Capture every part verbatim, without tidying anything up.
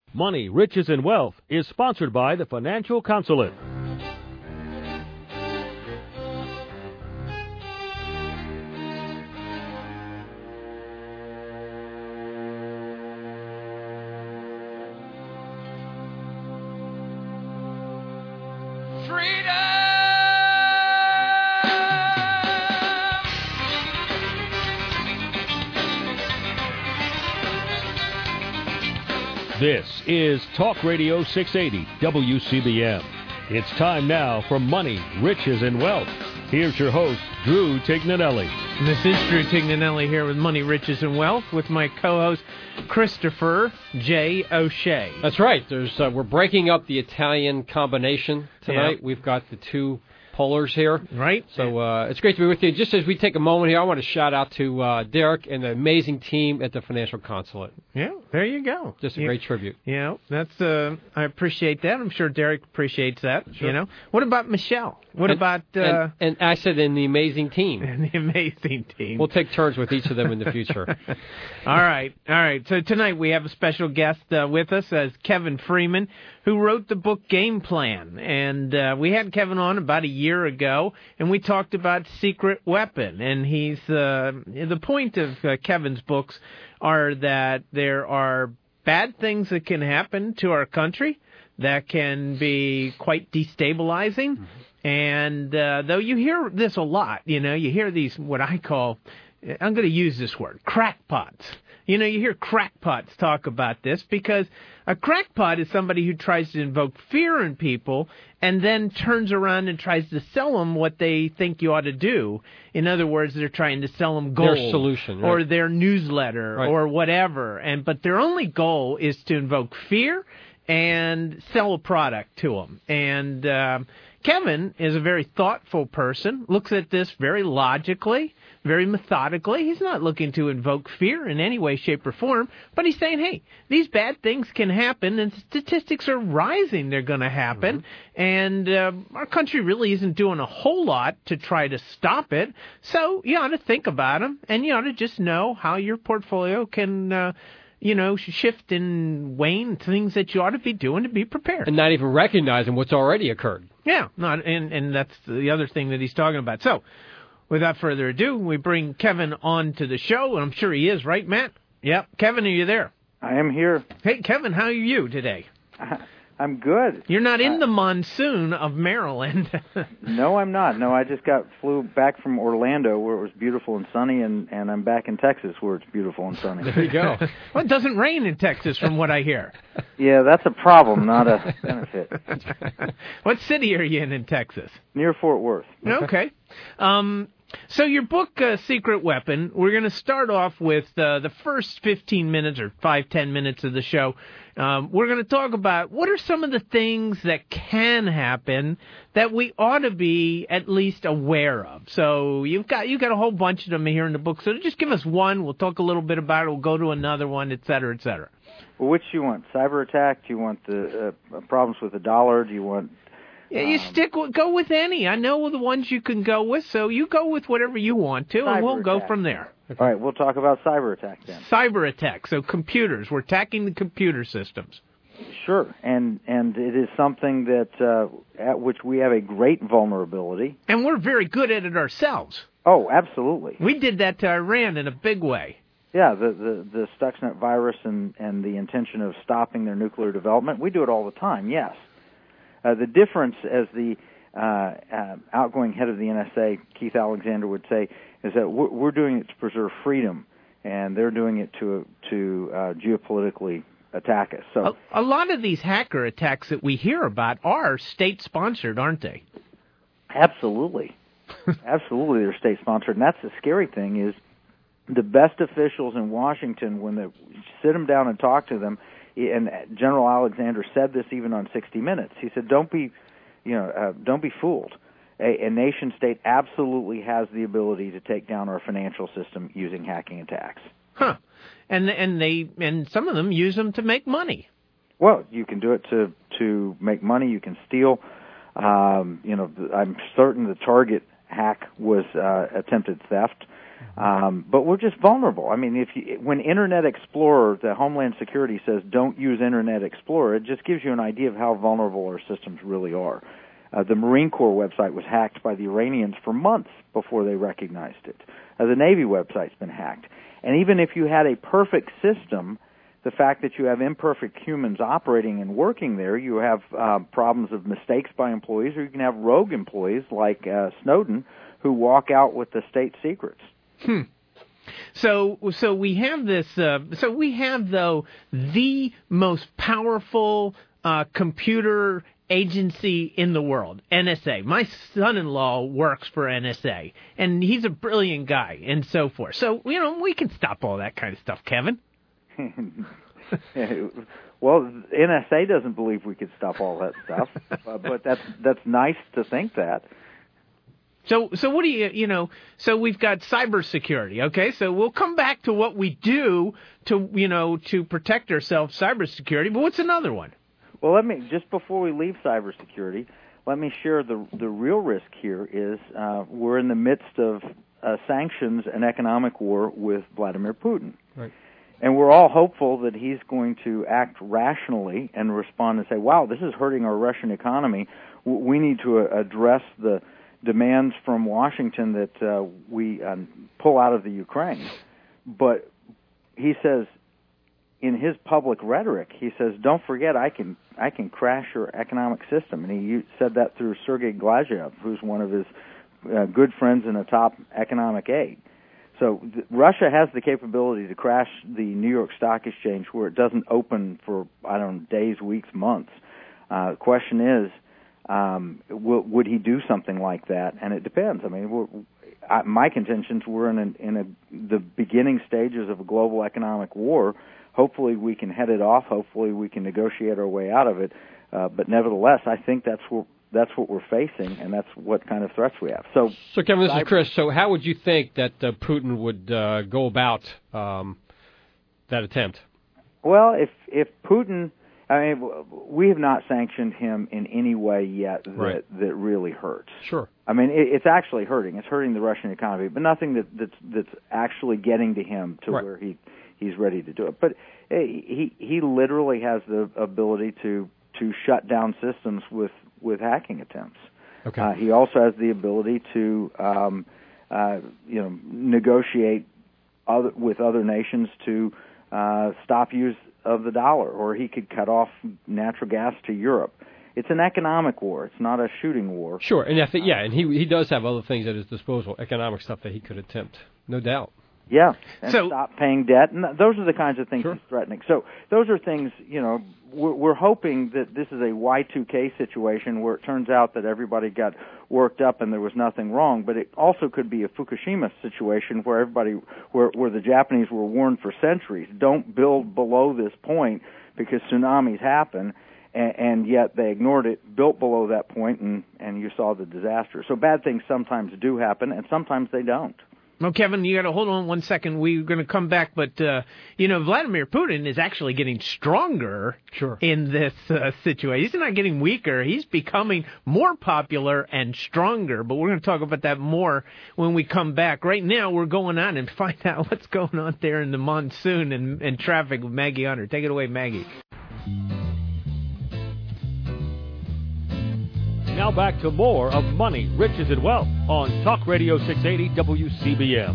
Money, Riches, and Wealth is sponsored by the Financial Consulate. This is Talk Radio six eighty W C B M. It's time now for Money, Riches, and Wealth. Here's your host, Drew Tignanelli. This is Drew Tignanelli here with Money, Riches, and Wealth with my co-host, Christopher J. O'Shea. That's right. There's uh, we're breaking up the Italian combination tonight. Yeah. We've got the two polars here. Right. So uh, it's great to be with you. Just as we take a moment here, I want to shout out to uh, Derek and the amazing team at the Financial Consulate. Yeah, there you go. Just a yeah. great tribute. Yeah, that's uh, I appreciate that. I'm sure Derek appreciates that. Sure. You know, what about Michelle? What and, about uh, and, and I said, in the amazing team. And the amazing team. We'll take turns with each of them in the future. all right, all right. So tonight we have a special guest uh, with us as Kevin Freeman, who wrote the book Game Plan, and uh, we had Kevin on about a year ago, and we talked about Secret Weapon. And he's uh, the point of uh, Kevin's books are that there are bad things that can happen to our country that can be quite destabilizing. Mm-hmm. And uh, though you hear this a lot, you know, you hear these, what I call, I'm going to use this word, crackpots. You know, you hear crackpots talk about this because a crackpot is somebody who tries to invoke fear in people and then turns around and tries to sell them what they think you ought to do. In other words, they're trying to sell them gold. Their solution. Right. Or their newsletter right. or whatever. And But their only goal is to invoke fear and sell a product to them. And um, Kevin is a very thoughtful person, looks at this very logically, very methodically. He's not looking to invoke fear in any way, shape, or form, but he's saying, hey, these bad things can happen, and statistics are rising they're going to happen, mm-hmm. and uh, our country really isn't doing a whole lot to try to stop it, so you ought to think about them, and you ought to just know how your portfolio can uh, you know, shift and wane, things that you ought to be doing to be prepared. And not even recognizing what's already occurred. Yeah, not, and, and that's the other thing that he's talking about. So, without further ado, we bring Kevin on to the show, and I'm sure he is, right, Matt? Yep. Kevin, are you there? I am here. Hey, Kevin, how are you today? I'm good. You're not in uh, the monsoon of Maryland. No, I'm not. No, I just got flew back from Orlando where it was beautiful and sunny, and, and I'm back in Texas where it's beautiful and sunny. There you go. Well, it doesn't rain in Texas from what I hear. Yeah, that's a problem, not a benefit. What city are you in in Texas? Near Fort Worth. Okay. Um, so your book, uh, Secret Weapon, we're going to start off with uh, the first fifteen minutes or five, ten minutes of the show. Um, we're going to talk about what are some of the things that can happen that we ought to be at least aware of. So you've got you've got a whole bunch of them here in the book. So just give us one. We'll talk a little bit about it. We'll go to another one, et cetera, et cetera. Well, which do you want? Cyber attack? Do you want the uh, problems with the dollar? Do you want... Yeah, you um, stick with, go with any. I know the ones you can go with, so you go with whatever you want to, and we'll attack. go from there. All right, we'll talk about cyber attack then. Cyber attack, so computers. We're attacking the computer systems. Sure, and and it is something that uh, at which we have a great vulnerability. And we're very good at it ourselves. Oh, absolutely. We did that to Iran in a big way. Yeah, the, the, the Stuxnet virus and, and the intention of stopping their nuclear development, we do it all the time, yes. Uh, the difference, as the uh, uh, outgoing head of the N S A, Keith Alexander, would say, is that we're, we're doing it to preserve freedom, and they're doing it to to uh, geopolitically attack us. So a, a lot of these hacker attacks that we hear about are state-sponsored, aren't they? Absolutely. Absolutely, they're state-sponsored, and that's the scary thing is the best officials in Washington, when they sit them down and talk to them, and General Alexander said this even on sixty minutes. He said, "Don't be, you know, uh, don't be fooled. A, a nation state absolutely has the ability to take down our financial system using hacking attacks." Huh? And and they and some of them use them to make money. Well, you can do it to to make money. You can steal. Um, you know, I'm certain the Target hack was uh, attempted theft. Um, but we're just vulnerable. I mean, if you, when Internet Explorer, the Homeland Security says don't use Internet Explorer, it just gives you an idea of how vulnerable our systems really are. Uh, the Marine Corps website was hacked by the Iranians for months before they recognized it. Uh, the Navy website's been hacked. And even if you had a perfect system, the fact that you have imperfect humans operating and working there, you have uh, problems of mistakes by employees, or you can have rogue employees like uh, Snowden who walk out with the state secrets. Hmm. So, so we have this. Uh, so we have though the most powerful uh, computer agency in the world, N S A. My son-in-law works for N S A, and he's a brilliant guy, and so forth. So, you know, we can stop all that kind of stuff, Kevin. Well, N S A doesn't believe we could stop all that stuff, uh, but that's that's nice to think that. So, so what do you, you know, so we've got cybersecurity, okay? So we'll come back to what we do to, you know, to protect ourselves, cybersecurity, but what's another one? Well, let me, just before we leave cybersecurity, let me share the the real risk here is uh, we're in the midst of uh, sanctions and economic war with Vladimir Putin. Right. And we're all hopeful that he's going to act rationally and respond and say, wow, this is hurting our Russian economy. We need to address the demands from Washington that uh, we um, pull out of the Ukraine. But he says, in his public rhetoric, he says, don't forget, I can I can crash your economic system. And he said that through Sergei Glazyev, who's one of his uh, good friends and a top economic aide. So th- Russia has the capability to crash the New York Stock Exchange where it doesn't open for, I don't know, days, weeks, months. Uh, the question is, um, will, would he do something like that? And it depends. I mean, we're, I, my contentions we're in, a, in a, the beginning stages of a global economic war. Hopefully we can head it off. Hopefully we can negotiate our way out of it. Uh, but nevertheless, I think that's what that's what we're facing, and that's what kind of threats we have. So, so Kevin, this is Chris. So, how would you think that uh, Putin would uh, go about um, that attempt? Well, if if Putin, I mean, we have not sanctioned him in any way yet that right. that really hurts. Sure. I mean, it, it's actually hurting. It's hurting the Russian economy, but nothing that that's that's actually getting to him to right. where he he's ready to do it. But he he literally has the ability to to shut down systems with. with hacking attempts. Okay. Uh, he also has the ability to, um, uh, you know, negotiate other, with other nations to uh, stop use of the dollar, or he could cut off natural gas to Europe. It's an economic war. It's not a shooting war. Sure, and I think, yeah, and he he does have other things at his disposal, economic stuff that he could attempt, no doubt. Yeah, and so, stop paying debt, and those are the kinds of things sure. he's threatening. So those are things, you know, we're, we're hoping that this is a Y two K situation where it turns out that everybody got worked up and there was nothing wrong, but it also could be a Fukushima situation where everybody, where, where the Japanese were warned for centuries, don't build below this point because tsunamis happen, and, and yet they ignored it, built below that point, and, and you saw the disaster. So bad things sometimes do happen, and sometimes they don't. Well, Kevin, you got to hold on one second. We're going to come back, but uh, you know, Vladimir Putin is actually getting stronger sure. in this uh, situation. He's not getting weaker. He's becoming more popular and stronger. But we're going to talk about that more when we come back. Right now, we're going on and find out what's going on there in the monsoon and, and traffic with Maggie Hunter. Take it away, Maggie. Now back to more of Money, Riches, and Wealth on Talk Radio six eighty W C B M.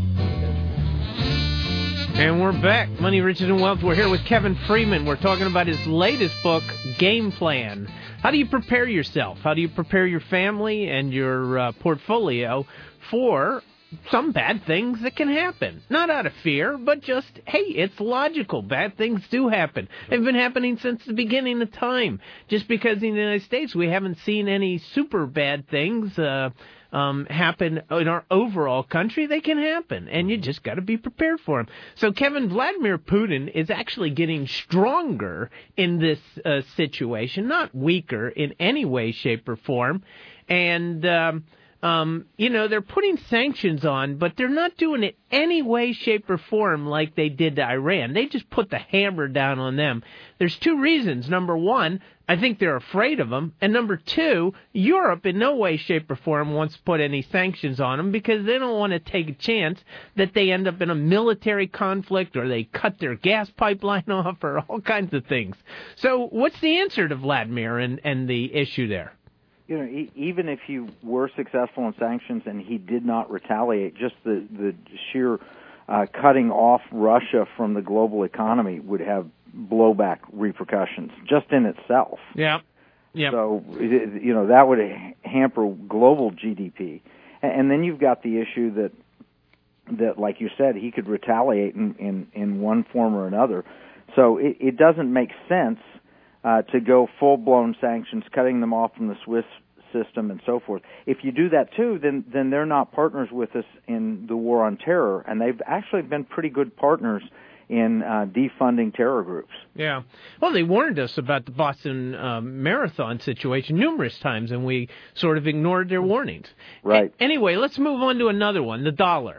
And we're back. Money, Riches, and Wealth. We're here with Kevin Freeman. We're talking about his latest book, Game Plan. How do you prepare yourself? How do you prepare your family and your uh, portfolio for some bad things that can happen? Not out of fear, but just, hey, it's logical. Bad things do happen. They've been happening since the beginning of time. Just because in the United States we haven't seen any super bad things uh, um, happen in our overall country, they can happen, and you just got to be prepared for them. So, Kevin, Vladimir Putin is actually getting stronger in this uh, situation, not weaker in any way, shape, or form, and um, um, you know, they're putting sanctions on, but they're not doing it any way, shape, or form like they did to Iran. They just put the hammer down on them. There's two reasons. Number one, I think they're afraid of them. And number two, Europe in no way, shape, or form wants to put any sanctions on them because they don't want to take a chance that they end up in a military conflict or they cut their gas pipeline off or all kinds of things. So what's the answer to Vladimir and, and the issue there? You know, e- even if you were successful in sanctions and he did not retaliate, just the, the sheer uh, cutting off Russia from the global economy would have blowback repercussions just in itself. Yeah. Yeah. So, you know, that would hamper global G D P. And then you've got the issue that, that like you said, he could retaliate in, in, in one form or another. So it, it doesn't make sense Uh, to go full-blown sanctions, cutting them off from the Swiss system and so forth. If you do that too, then then they're not partners with us in the war on terror, and they've actually been pretty good partners in uh, defunding terror groups. Yeah. Well, they warned us about the Boston um, Marathon situation numerous times, and we sort of ignored their warnings. Right. A- anyway, let's move on to another one, the dollar.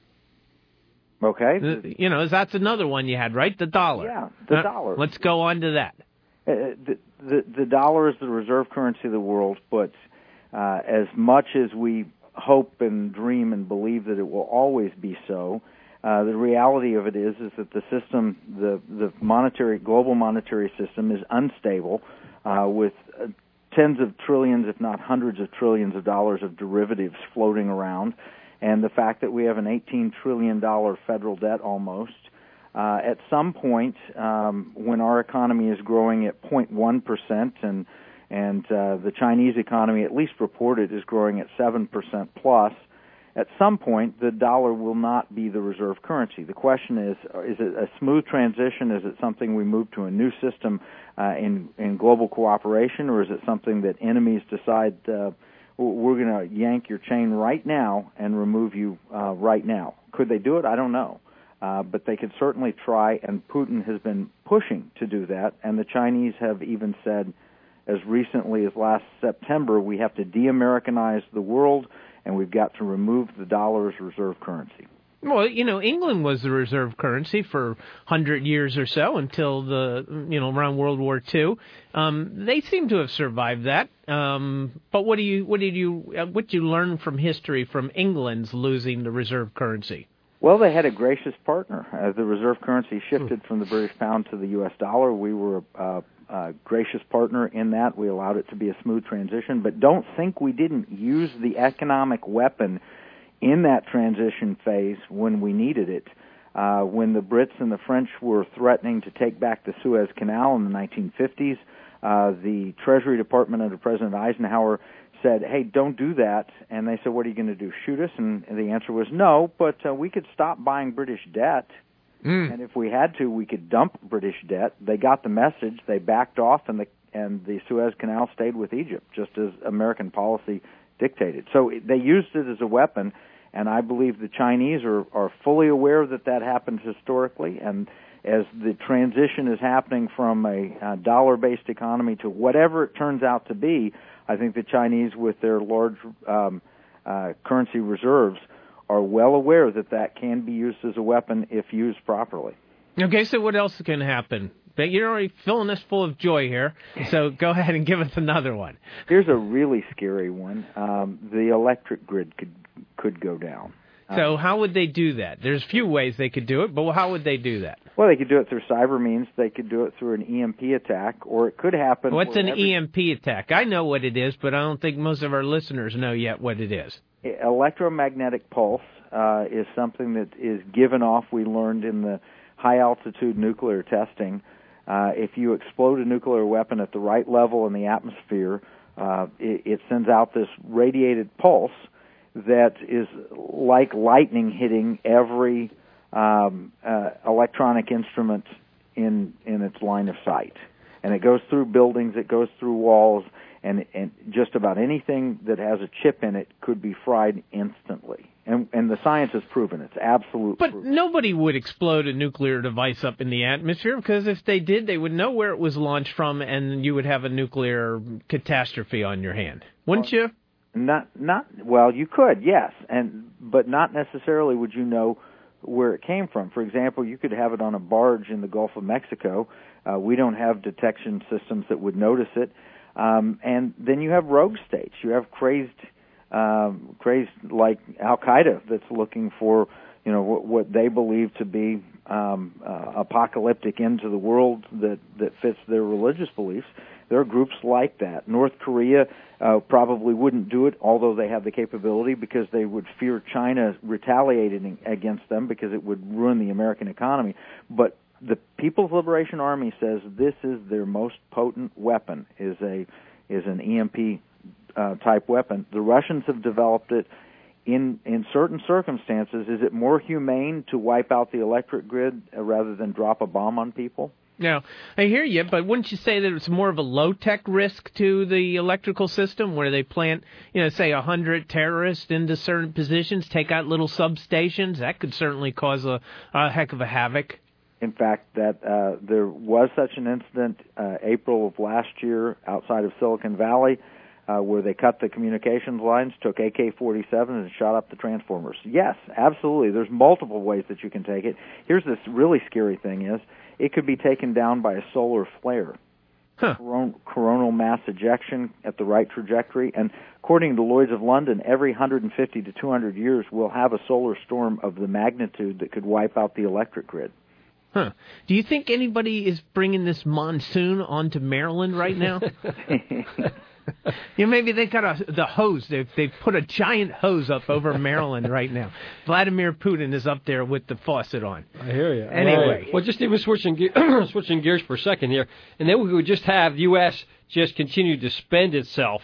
Okay. The, you know, that's another one you had, right? The dollar. Yeah, the uh, dollar. Let's go on to that. Uh, the, the the dollar is the reserve currency of the world, but uh, as much as we hope and dream and believe that it will always be so, uh, the reality of it is is that the system, the the monetary global monetary system, is unstable, uh, with uh, tens of trillions, if not hundreds of trillions of dollars of derivatives floating around, and the fact that we have an eighteen trillion dollars federal debt almost. Uh, at some point, um, when our economy is growing at zero point one percent and and uh, the Chinese economy, at least reported, is growing at seven percent plus, at some point the dollar will not be the reserve currency. The question is, is it a smooth transition? Is it something we move to a new system uh, in, in global cooperation, or is it something that enemies decide uh, we're going to yank your chain right now and remove you uh, right now? Could they do it? I don't know. Uh, but they could certainly try, and Putin has been pushing to do that, and the Chinese have even said, as recently as last September, we have to de-Americanize the world, and we've got to remove the dollar as reserve currency. Well, you know, England was the reserve currency for one hundred years or so until the, you know, around World War Two. Um, they seem to have survived that. Um, but what do you, what did you, what did you learn from history from England's losing the reserve currency? Well, they had a gracious partner. As the reserve currency shifted from the British pound to the U S dollar, we were a, a gracious partner in that. We allowed it to be a smooth transition. But don't think we didn't use the economic weapon in that transition phase when we needed it. Uh, when the Brits and the French were threatening to take back the Suez Canal in the nineteen fifties, uh, the Treasury Department under President Eisenhower said, hey, don't do that. And they said, what are you going to do, shoot us? And the answer was no, but uh, we could stop buying British debt. Mm. And if we had to, we could dump British debt. They got the message. They backed off, and the and the Suez Canal stayed with Egypt, just as American policy dictated. So they used it as a weapon, and I believe the Chinese are, are fully aware that that happened historically. And as the transition is happening from a, a dollar-based economy to whatever it turns out to be, I think the Chinese, with their large um, uh, currency reserves, are well aware that that can be used as a weapon if used properly. Okay, so what else can happen? You're already filling us full of joy here, so go ahead and give us another one. Here's a really scary one. Um, the electric grid could could go down. So um, how would they do that? There's a few ways they could do it, but how would they do that? Well, they could do it through cyber means. They could do it through an E M P attack, or it could happen... What's an every... E M P attack? I know what it is, but I don't think most of our listeners know yet what it is. Electromagnetic pulse uh, is something that is given off, we learned in the high-altitude nuclear testing. Uh, if you explode a nuclear weapon at the right level in the atmosphere, uh, it, it sends out this radiated pulse that is like lightning hitting every um, uh, electronic instrument in in its line of sight. And it goes through buildings, it goes through walls, and, and just about anything that has a chip in it could be fried instantly. And, and the science has proven it's absolute But proof. Nobody would explode a nuclear device up in the atmosphere, because if they did, they would know where it was launched from, and you would have a nuclear catastrophe on your hand. Wouldn't well, you? Not, not well. You could, yes, and but not necessarily would you know where it came from. For example, you could have it on a barge in the Gulf of Mexico. Uh, we don't have detection systems that would notice it. Um, and then you have rogue states. You have crazed, um, crazed like Al Qaeda that's looking for, you know, what, what they believe to be um, uh, apocalyptic end to the world that that fits their religious beliefs. There are groups like that. North Korea uh, probably wouldn't do it, although they have the capability, because they would fear China retaliating against them because it would ruin the American economy. But the People's Liberation Army says this is their most potent weapon, is a is an E M P uh, type weapon. The Russians have developed it in in certain circumstances. Is it more humane to wipe out the electric grid uh, rather than drop a bomb on people? Now, I hear you, but wouldn't you say that it's more of a low-tech risk to the electrical system where they plant, you know, say a hundred terrorists into certain positions, take out little substations? That could certainly cause a, a heck of a havoc. In fact, that uh, there was such an incident uh, April of last year outside of Silicon Valley uh, where they cut the communications lines, took A K forty-sevens and shot up the transformers. Yes, absolutely. There's multiple ways that you can take it. Here's this really scary thing is, it could be taken down by a solar flare. Huh. Coron- coronal mass ejection at the right trajectory. And according to Lloyd's of London, every one hundred fifty to two hundred years we'll have a solar storm of the magnitude that could wipe out the electric grid. Huh. Do you think anybody is bringing this monsoon onto Maryland right now? You know, maybe they got a, the hose. They've, they've put a giant hose up over Maryland right now. Vladimir Putin is up there with the faucet on. I hear you. Anyway. Well, well just even switching, ge- switching gears for a second here, and then we would just have the U S just continue to spend itself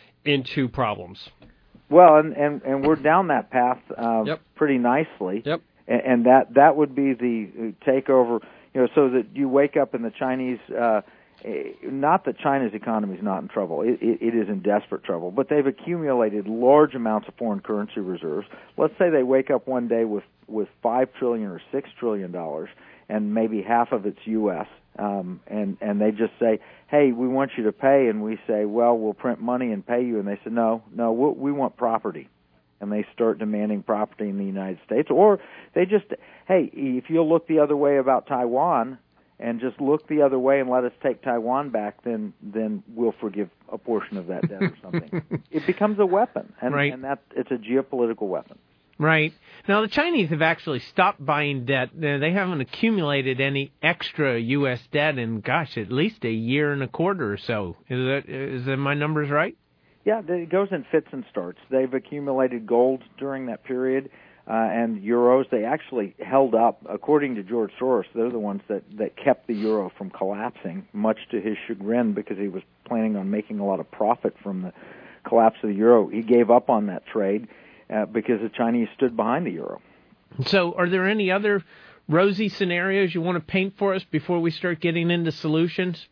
into problems. Well, and, and, and we're down that path uh, yep. pretty nicely. Yep. And, and that, that would be the takeover, you know, so that you wake up in the Chinese uh, not that China's economy is not in trouble. It, it, it is in desperate trouble. But they've accumulated large amounts of foreign currency reserves. Let's say they wake up one day with, with five trillion dollars or six trillion dollars, and maybe half of it's U S, um, and, and they just say, hey, we want you to pay, and we say, well, we'll print money and pay you. And they say, no, no, we, we want property. And they start demanding property in the United States. Or they just, hey, if you'll look the other way about Taiwan, and just look the other way and let us take Taiwan back, then then we'll forgive a portion of that debt or something. It becomes a weapon, and, right. and that it's a geopolitical weapon. Right. Now, the Chinese have actually stopped buying debt. They haven't accumulated any extra U S debt in, gosh, at least a year and a quarter or so. Is that, is that my numbers right? Yeah, it goes in fits and starts. They've accumulated gold during that period. Uh, and euros, they actually held up. According to George Soros, they're the ones that, that kept the euro from collapsing, much to his chagrin, because he was planning on making a lot of profit from the collapse of the euro. He gave up on that trade uh, because the Chinese stood behind the euro. So are there any other rosy scenarios you want to paint for us before we start getting into solutions?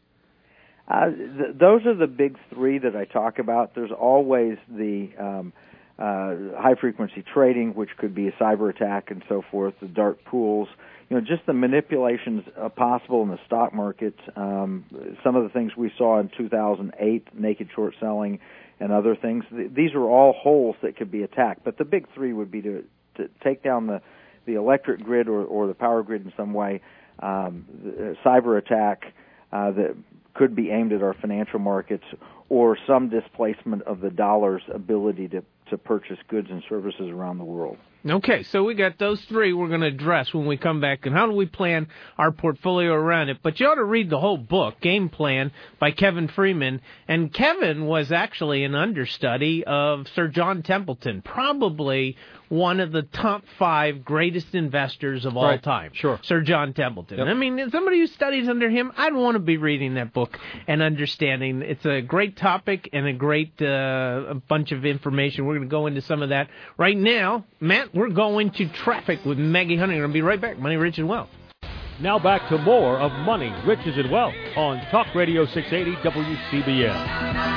Uh, th- those are the big three that I talk about. There's always the... Um, Uh, high-frequency trading, which could be a cyber attack and so forth, the dark pools, you know, just the manipulations uh, possible in the stock market, um, some of the things we saw in two thousand eight, naked short selling and other things. Th- these are all holes that could be attacked. But the big three would be to, to take down the, the electric grid or, or the power grid in some way, um, the cyber attack uh, that could be aimed at our financial markets, or some displacement of the dollar's ability to to purchase goods and services around the world. Okay, so we got those three we're going to address when we come back, and how do we plan our portfolio around it. But you ought to read the whole book, Game Plan, by Kevin Freeman. And Kevin was actually an understudy of Sir John Templeton, probably one of the top five greatest investors of all right. time. Sure. Sir John Templeton. Yep. I mean, as somebody who studies under him, I'd want to be reading that book and understanding. It's a great topic and a great uh, a bunch of information. We're going to go into some of that right now. Matt, we're going to traffic with Maggie Hunter. We're going to be right back. Money, Rich, and Wealth. Now back to more of Money, Riches, and Wealth on Talk Radio six eighty W C B M.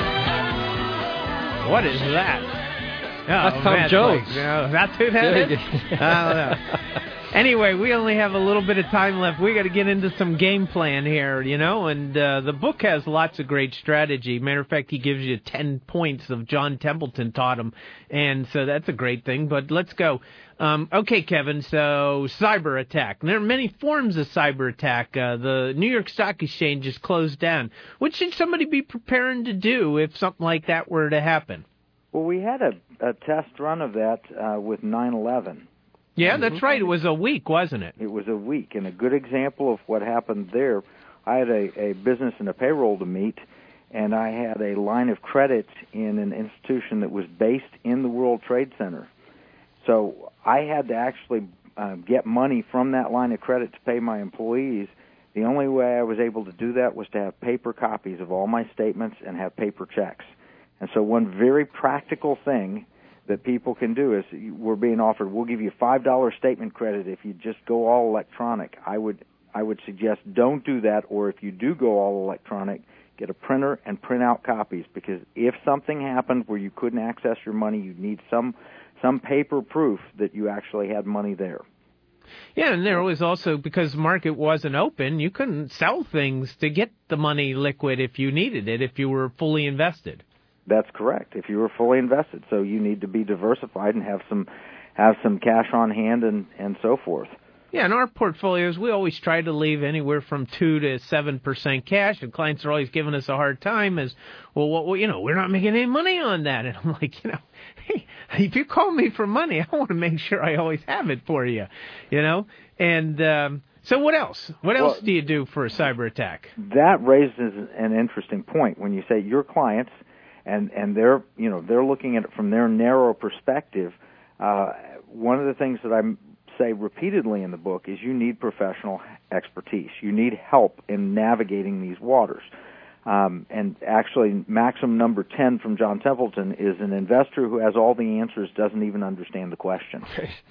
What is that? Oh, that's Tom Matt Jones. Blake. No, that's who that is? I don't know. Anyway, we only have a little bit of time left. We got to get into some game plan here, you know, and uh, the book has lots of great strategy. Matter of fact, he gives you ten points of John Templeton taught him, and so that's a great thing. But let's go. Um, okay, Kevin, so cyber attack. There are many forms of cyber attack. Uh, the New York Stock Exchange is closed down. What should somebody be preparing to do if something like that were to happen? Well, we had a, a test run of that uh, with nine eleven. Yeah, that's right. It was a week, wasn't it? It was a week, and a good example of what happened there, I had a, a business and a payroll to meet, and I had a line of credit in an institution that was based in the World Trade Center. So I had to actually uh, get money from that line of credit to pay my employees. The only way I was able to do that was to have paper copies of all my statements and have paper checks. And so one very practical thing that people can do is we're being offered, we'll give you five dollars statement credit if you just go all electronic. I would I would suggest don't do that, or if you do go all electronic, get a printer and print out copies, because if something happened where you couldn't access your money, you'd need some some paper proof that you actually had money there. Yeah, and there was also, because the market wasn't open, you couldn't sell things to get the money liquid if you needed it, if you were fully invested. That's correct. If you were fully invested, so you need to be diversified and have some have some cash on hand and, and so forth. Yeah, in our portfolios, we always try to leave anywhere from two to seven percent cash, and clients are always giving us a hard time as, well, well, you know, we're not making any money on that. And I'm like, you know, hey, if you call me for money, I want to make sure I always have it for you, you know. And um, so, what else? What else well, do you do for a cyber attack? That raises an interesting point when you say your clients. And and they're you know they're looking at it from their narrow perspective. Uh, one of the things that I say repeatedly in the book is you need professional expertise. You need help in navigating these waters. Um, and actually, maxim number ten from John Templeton is an investor who has all the answers doesn't even understand the question.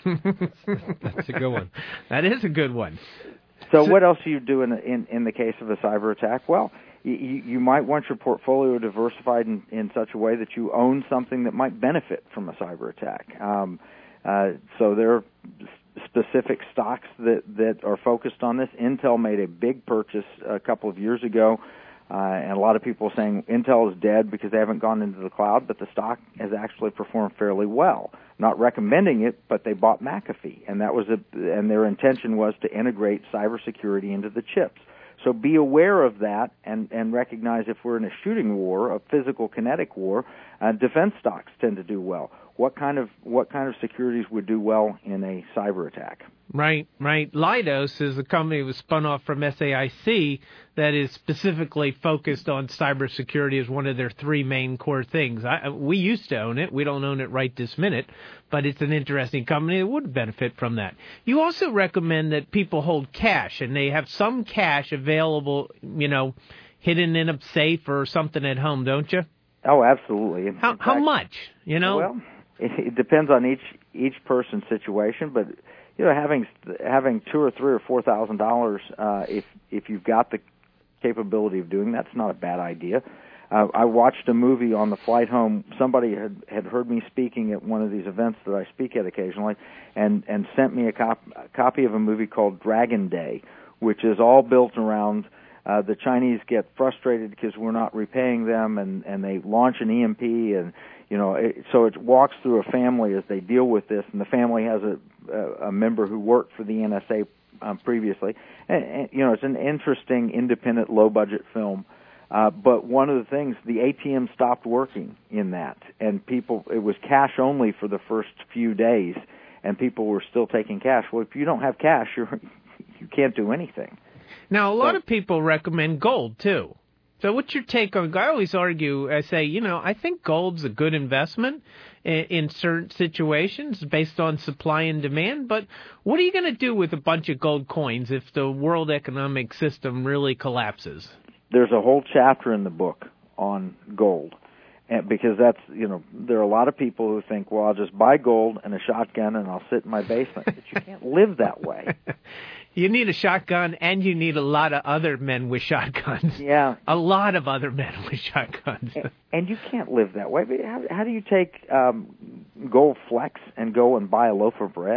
That's a good one. That is a good one. So, so what else do you do in, in in the case of a cyber attack? Well, You, you might want your portfolio diversified in, in such a way that you own something that might benefit from a cyber attack. Um, uh, so there are specific stocks that, that are focused on this. Intel made a big purchase a couple of years ago, uh, and a lot of people are saying Intel is dead because they haven't gone into the cloud, but the stock has actually performed fairly well. Not recommending it, but they bought McAfee, and that was a, and their intention was to integrate cybersecurity into the chips. So be aware of that and, and recognize if we're in a shooting war, a physical kinetic war, uh, defense stocks tend to do well. What kind of what kind of securities would do well in a cyber attack? Right, right. Leidos is a company that was spun off from S A I C that is specifically focused on cybersecurity as one of their three main core things. I, we used to own it. We don't own it right this minute, but it's an interesting company that would benefit from that. You also recommend that people hold cash, and they have some cash available, you know, hidden in a safe or something at home, don't you? Oh, absolutely. In how fact, how much, you know? Well, it, it depends on each each person's situation, but you know, having having two or three or four thousand dollars, uh, if if you've got the capability of doing that's not a bad idea. Uh, I watched a movie on the flight home. Somebody had had heard me speaking at one of these events that I speak at occasionally, and and sent me a, cop, a copy of a movie called Dragon Day, which is all built around uh, the Chinese get frustrated because we're not repaying them, and and they launch an E M P, and you know, it, so it walks through a family as they deal with this, and the family has a a, a member who worked for the N S A um, previously, and, and you know, it's an interesting, independent, low-budget film. Uh, but one of the things, the A T M stopped working in that, and people, it was cash only for the first few days, and people were still taking cash. Well, if you don't have cash, you're, you can't do anything. Now, a lot so, of people recommend gold, too. So what's your take on, I always argue, I say, you know, I think gold's a good investment in, in certain situations based on supply and demand, but what are you going to do with a bunch of gold coins if the world economic system really collapses? There's a whole chapter in the book on gold, and because that's, you know, there are a lot of people who think, well, I'll just buy gold and a shotgun and I'll sit in my basement. But you can't live that way. You need a shotgun, and you need a lot of other men with shotguns. Yeah. A lot of other men with shotguns. And, and you can't live that way. How, how do you take um, Gold Flex and go and buy a loaf of bread?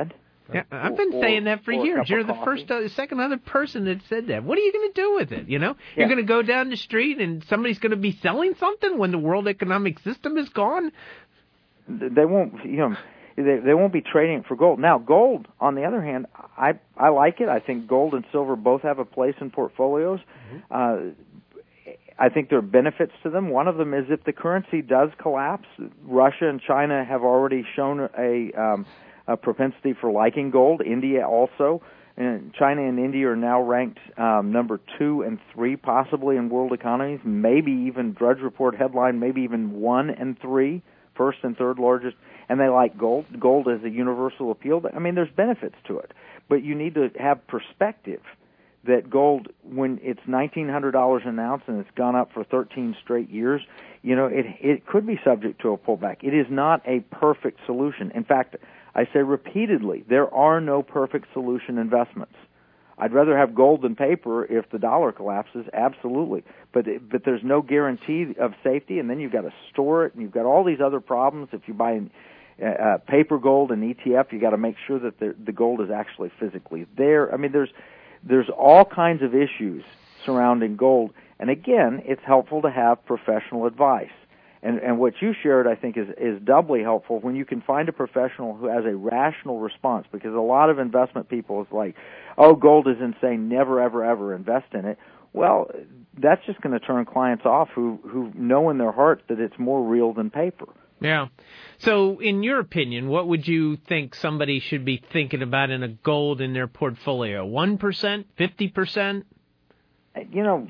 Yeah, I've been or, saying that for years. You're the coffee. first, uh, second other person that said that. What are you going to do with it? You know, Yeah. you're going to go down the street and somebody's going to be selling something when the world economic system is gone. They won't, you know, they, they won't be trading it for gold. Now, gold, on the other hand, I I like it. I think gold and silver both have a place in portfolios. Mm-hmm. Uh, I think there are benefits to them. One of them is if the currency does collapse, Russia and China have already shown a, um, a propensity for liking gold. India also. And China and India are now ranked um, number two and three possibly in world economies, maybe even Drudge Report headline, maybe even one and three, first and third largest, and they like gold. Gold is a universal appeal. I mean, there's benefits to it, but you need to have perspective that gold, when it's nineteen hundred dollars an ounce and it's gone up for thirteen straight years, you know, it it could be subject to a pullback. It is not a perfect solution. In fact, I say repeatedly, there are no perfect solution investments. I'd rather have gold than paper if the dollar collapses, absolutely. But but there's no guarantee of safety, and then you've got to store it, and you've got all these other problems. If you buy uh, paper gold and E T F, you got to make sure that the, the gold is actually physically there. I mean, there's there's all kinds of issues surrounding gold, and again, it's helpful to have professional advice. And, and what you shared, I think, is, is doubly helpful when you can find a professional who has a rational response, because a lot of investment people is like, oh, gold is insane, never, ever, ever invest in it. Well, that's just going to turn clients off who, who know in their heart that it's more real than paper. Yeah. So, in your opinion, what would you think somebody should be thinking about in a gold in their portfolio? one percent? fifty percent? You know,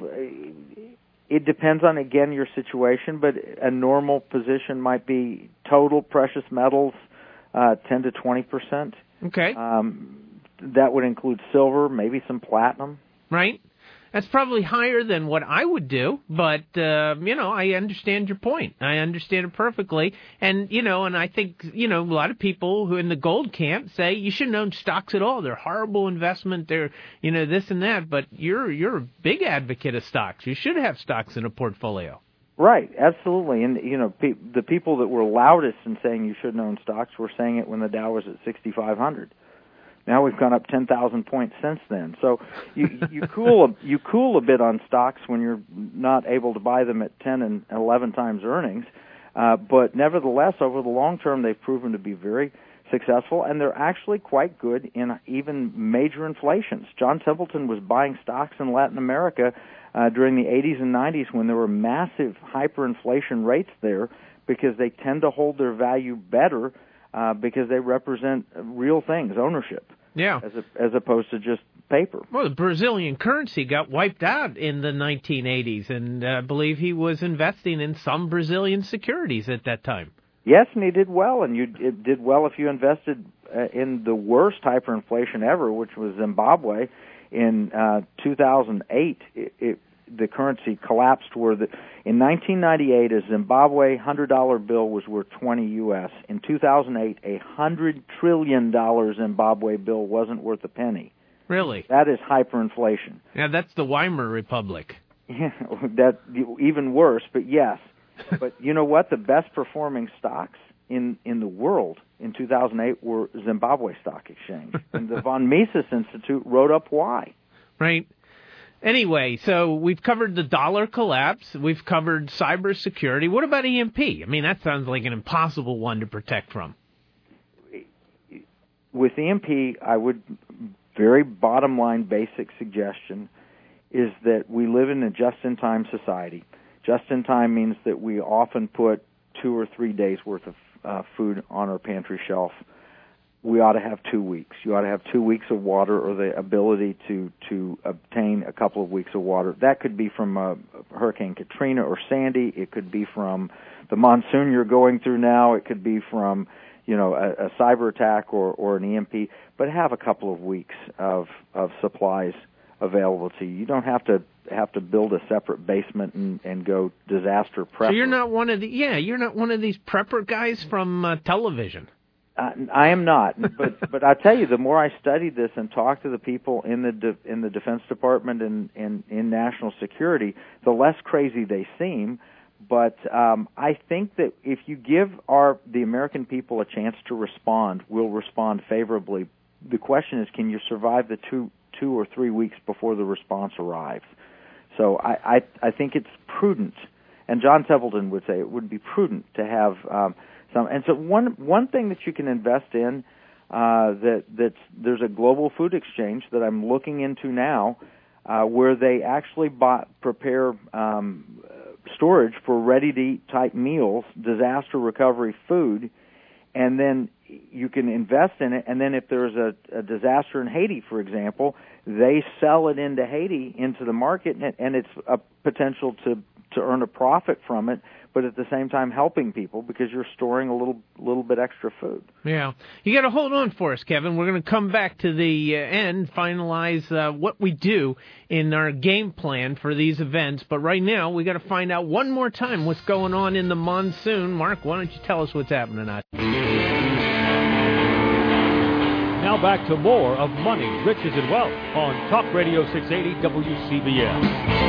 it depends on, again, your situation, but a normal position might be total precious metals, uh, ten to twenty percent. Okay. Um, that would include silver, maybe some platinum. Right. That's probably higher than what I would do, but, uh, you know, I understand your point. I understand it perfectly. And, you know, and I think, you know, a lot of people who in the gold camp say you shouldn't own stocks at all. They're horrible investment. They're, you know, this and that. But you're you're a big advocate of stocks. You should have stocks in a portfolio. Right, absolutely. And, you know, pe- the people that were loudest in saying you shouldn't own stocks were saying it when the Dow was at sixty-five hundred. Now we've gone up ten thousand points since then. So you, you cool a, you cool a bit on stocks when you're not able to buy them at ten and eleven times earnings. Uh, but nevertheless, over the long term, they've proven to be very successful, and they're actually quite good in even major inflations. John Templeton was buying stocks in Latin America uh, during the eighties and nineties when there were massive hyperinflation rates there, because they tend to hold their value better Uh, because they represent real things, ownership, yeah, as a, as opposed to just paper. Well, the Brazilian currency got wiped out in the nineteen eighties, and uh, I believe he was investing in some Brazilian securities at that time. Yes, and he did well, and you it did well if you invested uh, in the worst hyperinflation ever, which was Zimbabwe in uh, two thousand eight. It, it, the currency collapsed where the, in nineteen ninety-eight, a Zimbabwe one hundred dollar bill was worth twenty U S. In two thousand eight, a one hundred trillion dollars Zimbabwe bill wasn't worth a penny. Really? That is hyperinflation. Yeah, that's the Weimar Republic. Yeah, that even worse, but yes. But you know what? The best performing stocks in, in the world in two thousand eight were Zimbabwe Stock Exchange. And the von Mises Institute wrote up why. Right. Anyway, so we've covered the dollar collapse. We've covered cybersecurity. What about E M P? I mean, that sounds like an impossible one to protect from. With E M P, I would, very bottom line basic suggestion is that we live in a just-in-time society. Just-in-time means that we often put two or three days' worth of uh, food on our pantry shelf. We ought to have two weeks. You ought to have two weeks of water, or the ability to, to obtain a couple of weeks of water. That could be from uh, Hurricane Katrina or Sandy. It could be from the monsoon you're going through now. It could be from, you know, a, a cyber attack or, or an E M P. But have a couple of weeks of, of supplies available to you. You don't have to have to build a separate basement and, and go disaster prepper. So you're not one of the yeah, you're not one of these prepper guys from uh, television. Uh, I am not, but but I tell you, the more I studied this and talked to the people in the de, in the Defense Department and, and in national security, the less crazy they seem. But um, I think that if you give our the American people a chance to respond, we'll respond favorably the question is, can you survive the two two or three weeks before the response arrives? So I, I, I think it's prudent, and John Templeton would say it would be prudent to have um, some. And so one one thing that you can invest in, uh, that that's there's a global food exchange that I'm looking into now, uh, where they actually buy, prepare um, storage for ready-to-eat type meals, disaster recovery food, and then you can invest in it, and then if there's a, a disaster in Haiti, for example, they sell it into Haiti, into the market, and, and it's a potential to, to earn a profit from it, but at the same time helping people because you're storing a little little bit extra food. Yeah. You got to hold on for us, Kevin. We're going to come back to the uh, end, finalize uh, what we do in our game plan for these events, but right now we got to find out one more time what's going on in the monsoon. Mark, why don't you tell us what's happening out there? Now back to more of Money, Riches, and Wealth on Talk Radio six eighty W C B M.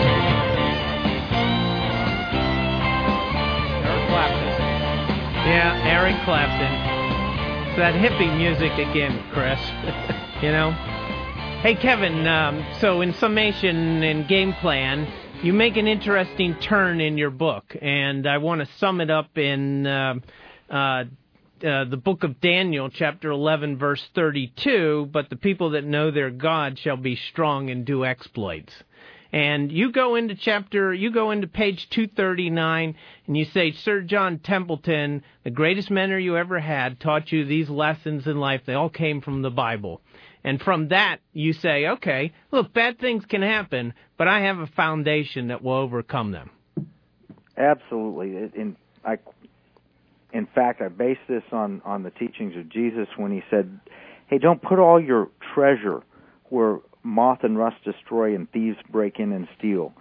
Eric Clapton. Yeah, Eric Clapton. It's that hippie music again, Chris. You know? Hey, Kevin, um, so in summation and game plan, you make an interesting turn in your book, and I want to sum it up in... Uh, uh, Uh, the book of Daniel, chapter eleven, verse thirty-two, but the people that know their God shall be strong and do exploits. And you go into chapter, you go into page two thirty-nine, and you say, Sir John Templeton, the greatest mentor you ever had, taught you these lessons in life. They all came from the Bible. And from that, you say, okay, look, bad things can happen, but I have a foundation that will overcome them. Absolutely. In, I In fact, I base this on, on the teachings of Jesus when he said, hey, don't put all your treasure where moth and rust destroy and thieves break in and steal.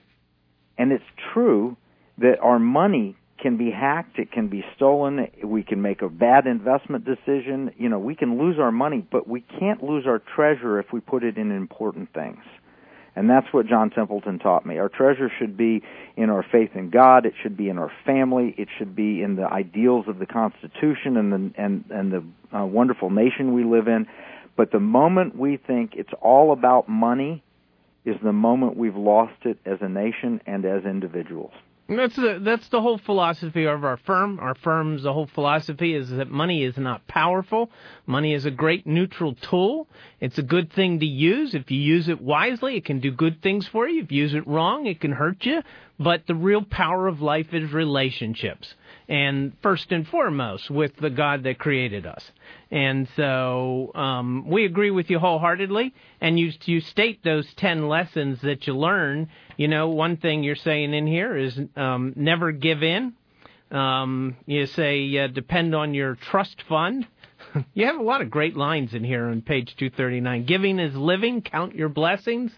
And it's true that our money can be hacked, it can be stolen, we can make a bad investment decision, you know, we can lose our money, but we can't lose our treasure if we put it in important things. And that's what John Templeton taught me. Our treasure should be in our faith in God. It should be in our family. It should be in the ideals of the Constitution and the and and the uh, wonderful nation we live in. But the moment we think it's all about money is the moment we've lost it as a nation and as individuals. That's the, that's the whole philosophy of our firm. Our firm's the whole philosophy is that money is not powerful. Money is a great neutral tool. It's a good thing to use. If you use it wisely, it can do good things for you. If you use it wrong, it can hurt you. But the real power of life is relationships. And first and foremost, with the God that created us. And so um, we agree with you wholeheartedly. And you, you state those ten lessons that you learn. You know, one thing you're saying in here is um, never give in. Um, you say uh, depend on your trust fund. You have a lot of great lines in here on page two thirty-nine. Giving is living. Count your blessings.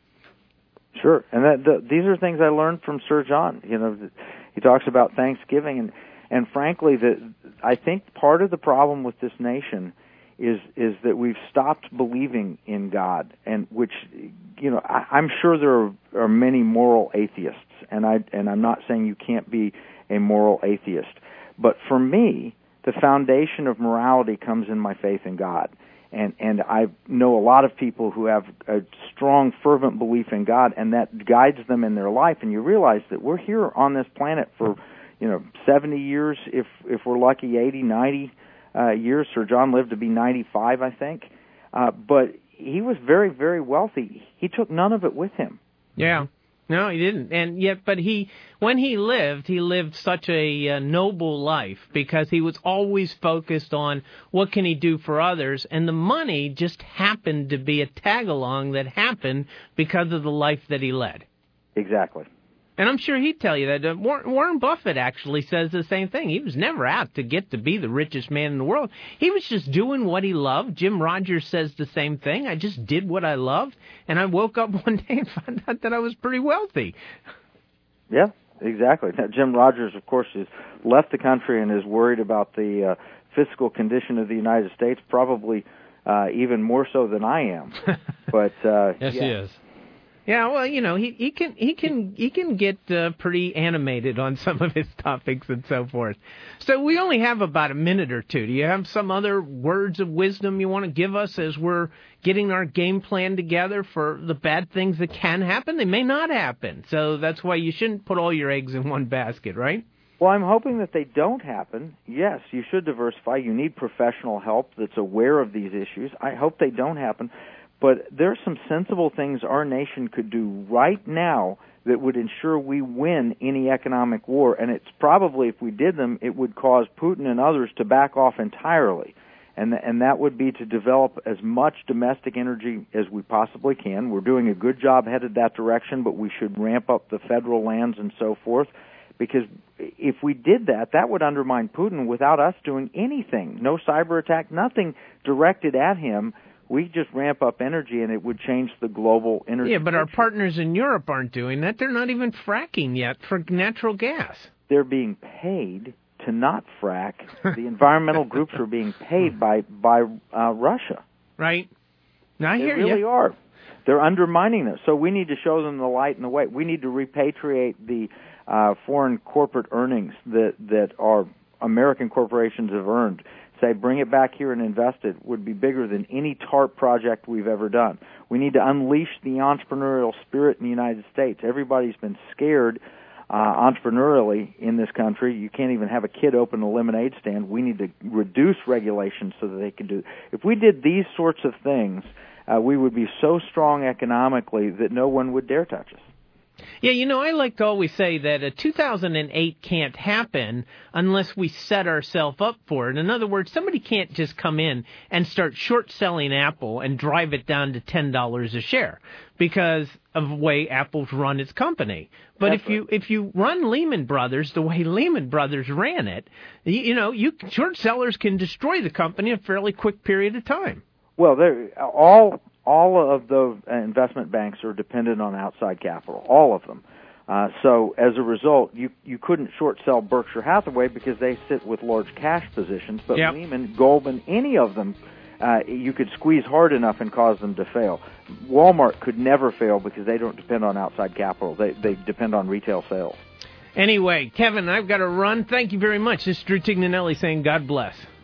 Sure, and that, the, these are things I learned from Sir John. You know, he talks about Thanksgiving, and and frankly, the I think part of the problem with this nation is is that we've stopped believing in God, and which, you know, I, I'm sure there are, are many moral atheists, and I and I'm not saying you can't be a moral atheist, but for me, the foundation of morality comes in my faith in God. And and I know a lot of people who have a strong, fervent belief in God, and that guides them in their life. And you realize that we're here on this planet for, you know, seventy years, if if we're lucky, eighty, ninety uh, years. Sir John lived to be ninety-five, I think. Uh, but he was very, very wealthy. He took none of it with him. Yeah. No, he didn't. And yet, but he, when he lived, he lived such a uh, noble life because he was always focused on what can he do for others, and the money just happened to be a tag-along that happened because of the life that he led. Exactly. And I'm sure he'd tell you that. Uh, Warren Buffett actually says the same thing. He was never out to get to be the richest man in the world. He was just doing what he loved. Jim Rogers says the same thing. I just did what I loved, and I woke up one day and found out that I was pretty wealthy. Yeah, exactly. Now, Jim Rogers, of course, has left the country and is worried about the uh, fiscal condition of the United States, probably uh, even more so than I am. But uh, yes, yeah. he is. Yeah, well, you know, he, he can he can he can get uh, pretty animated on some of his topics and so forth. So we only have about a minute or two. Do you have some other words of wisdom you want to give us as we're getting our game plan together for the bad things that can happen? They may not happen. So that's why you shouldn't put all your eggs in one basket, right? Well, I'm hoping that they don't happen. Yes, you should diversify. You need professional help that's aware of these issues. I hope they don't happen. But there are some sensible things our nation could do right now that would ensure we win any economic war. And it's probably, if we did them, it would cause Putin and others to back off entirely. And, and that would be to develop as much domestic energy as we possibly can. We're doing a good job headed that direction, but we should ramp up the federal lands and so forth. Because if we did that, that would undermine Putin without us doing anything. No cyber attack, nothing directed at him. We just ramp up energy, and it would change the global energy. Yeah, but picture. Our partners in Europe aren't doing that. They're not even fracking yet for natural gas. They're being paid to not frack. The environmental groups are being paid by by uh, Russia. Right. Now, I they hear really you. are. They're undermining them. So we need to show them the light and the way. We need to repatriate the uh, foreign corporate earnings that that our American corporations have earned. Say, bring it back here and invest it, would be bigger than any TARP project we've ever done. We need to unleash the entrepreneurial spirit in the United States. Everybody's been scared uh, entrepreneurially in this country. You can't even have a kid open a lemonade stand. We need to reduce regulations so that they can do. If we did these sorts of things, uh, we would be so strong economically that no one would dare touch us. Yeah, you know, I like to always say that a two thousand eight can't happen unless we set ourselves up for it. In other words, somebody can't just come in and start short-selling Apple and drive it down to ten dollars a share because of the way Apple's run its company. But That's if you if you run Lehman Brothers the way Lehman Brothers ran it, you, you know, you short sellers can destroy the company in a fairly quick period of time. Well, they're all... All of the investment banks are dependent on outside capital, all of them. Uh, so as a result, you you couldn't short sell Berkshire Hathaway because they sit with large cash positions. But yep. Lehman, Goldman, any of them, uh, you could squeeze hard enough and cause them to fail. Walmart could never fail because they don't depend on outside capital. They they depend on retail sales. Anyway, Kevin, I've got to run. Thank you very much. This is Drew Tignanelli saying God bless.